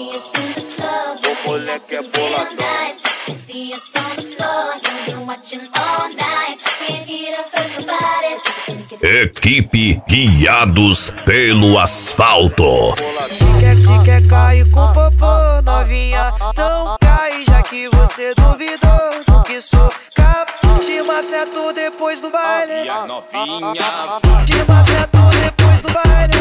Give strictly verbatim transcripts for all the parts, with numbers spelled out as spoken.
O moleque é boladão. Equipe Guiados pelo Asfalto. Se quer, se quer cair com popô, novinha, então cai, já que você duvidou do que sou capaz. Te maceto depois do baile, Novinha, te maceto depois do baile,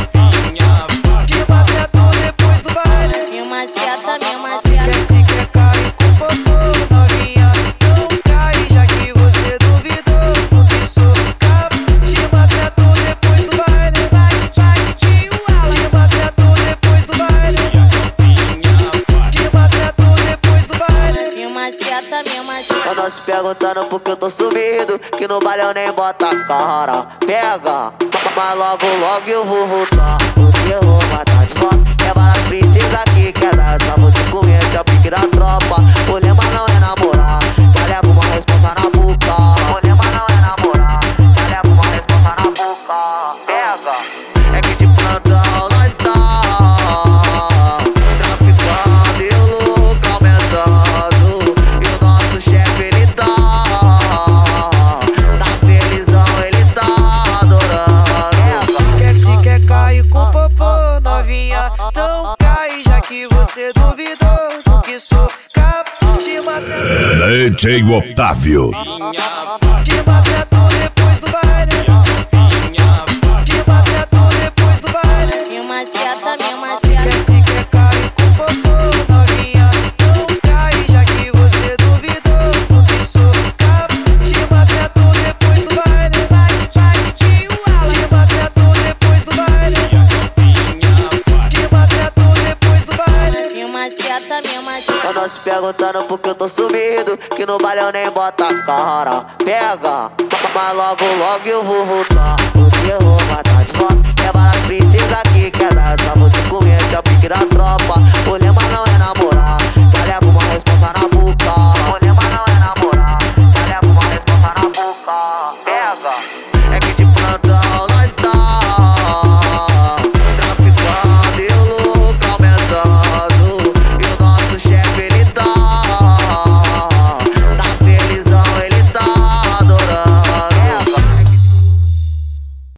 te maceto depois do baile. Me maceta, me Se maceta. quer, se quer cair com popô, novinha, então cai, já que você duvidou do que sou capaz. Te maceto depois do baile, te maceto depois do baile, te maceto depois do baile. Me maceta, me maceta. Andam se perguntando por que eu tô sumido, que no baile eu nem bota a cara. Pega, mas logo logo eu vou voltar. O terror vai tá de volta. É várias princesas que quer dar essa vou te conhecer, é o pique da tropa. O lema não é namorar, já leva uma responsa na boca. O lema não é namorar, já leva uma responsa na boca. Pega, é que de plantão nós tá traficando e o lucro aumentando. E o nosso chefe ele tá tá felizão, ele tá adorando. Se quer, se quer cair com popô, novinha, então cai, já que você duvidou do que sou capaz. Te maceto, D J Otávio. te maceto depois do baile, te maceto depois do baile. Me maceta, me Se maceta. quer, se quer cair com popô, novinha, então cai, já que você duvidou do que sou capaz. Te maceto depois do baile, te maceto depois do baile, te maceto depois do baile. Me maceta, me maceta. Andam se perguntando por que eu tô sumido, que no baile eu nem bota a cara. Pega, mas logo logo eu vou voltar. O terror vai tá de volta.